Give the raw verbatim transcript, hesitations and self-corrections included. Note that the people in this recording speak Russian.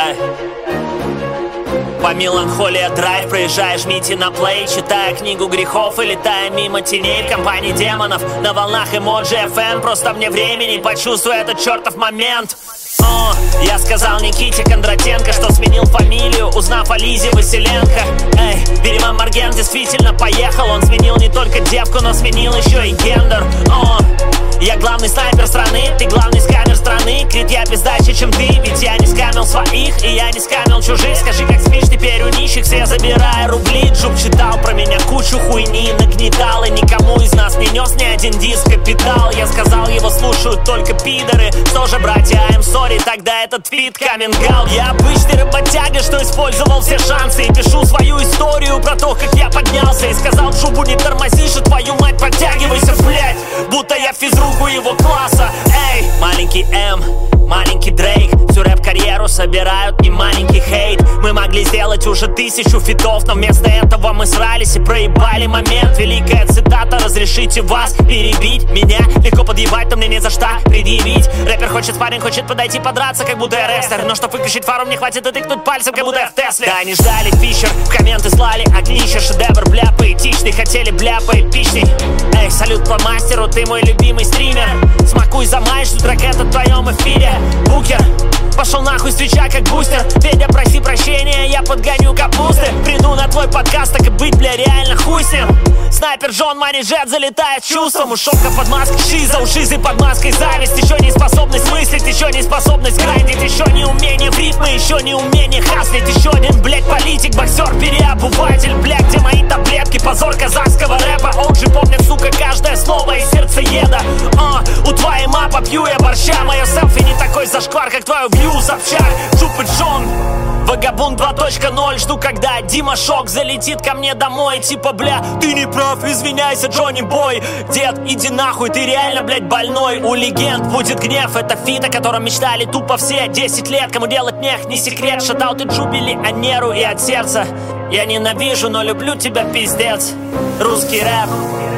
Эй. По меланхолия драйв проезжаешь Мити на плей, читая книгу грехов и летая мимо теней в компании демонов. На волнах эмоджи эф эм, просто вне времени, почувствуй этот чертов момент. О, я сказал Никите Кондратенко, что сменил фамилию, узнав о Лизе Василенко. Эй, Берема Марген действительно поехал. Он сменил не только девку, но сменил еще и гендер. О, я главный снайпер страны, ты главный скамер страны. Крит, я пиздаче, чем ты, ведь я не скамил своих и я не скамил чужих. Скажи, как спишь теперь у нищих, все забирая рубли. Джуб читал про меня кучу хуйни, нагнетал, и никому из нас не нес ни один диск капитал. Я сказал, его слушают только пидоры. Что же, братья, I'm sorry, тогда этот твит coming out. Я обычный работяга, что использовал все шансы, и пишу свою историю про то, как я поднялся. И сказал Джубу, не тормозишь, и твою мать подтягивайся, блять, будто я физруку его класса. Эй, маленький М, маленький Дрейк, всю рэп-карьеру собирают не маленький хейт. Мы могли сделать уже тысячу фитов, но вместо этого мы срались и проебали момент. Великая цитата: разрешите вас перебить меня. Легко подъебать, но мне не за что предъявить. Рэпер хочет спарринг, хочет подойти подраться, как будто я рестер. Но чтоб выключить фару, мне хватит и тыкнуть пальцем, как будто я в Тесле. Да, они ждали Фишер, в комменты слали огнище. Шедевр, бля, поэтичный, хотели, бля, поэпичней. Эй, салют по мастеру, ты мой любимый стример. Смакуй за май, жду трек этот в твоем эфире. Букер, пошел нахуй, встречай как бустер. Федя, проси прощения, я подгоню капусты. Приду на твой подкаст, так и быть, бля, реально хуй с ним. Снайпер Джон Мани Джет залетает чувством. У шока под маской шиза, у шизы под маской зависть. Еще не способность мыслить, еще не способность грандить. Еще не умение в ритмы, еще не умение хаслить. Еще один, блядь, политик, боксер, переобуватель. Блядь, где мои таблетки, позор казахского рэпа. Оджи помнят, сука, каждое слово из сердцееда. О, у твоей ма попью я борща. Мое селфи не такой зашквар, как твою вью, Собчак. Джуб и Джон, Вагабунд два точка ноль. Жду, когда Дима Шок залетит ко мне домой. Типа, бля, ты не прав, извиняйся, Джонни Бой. Дед, иди нахуй, ты реально, блядь, больной. У легенд будет гнев, это фит, о котором мечтали тупо все десять лет. Кому делать мех, не секрет. Шатауты Джубили, Анеру и от сердца. Я ненавижу, но люблю тебя, пиздец. Русский рэп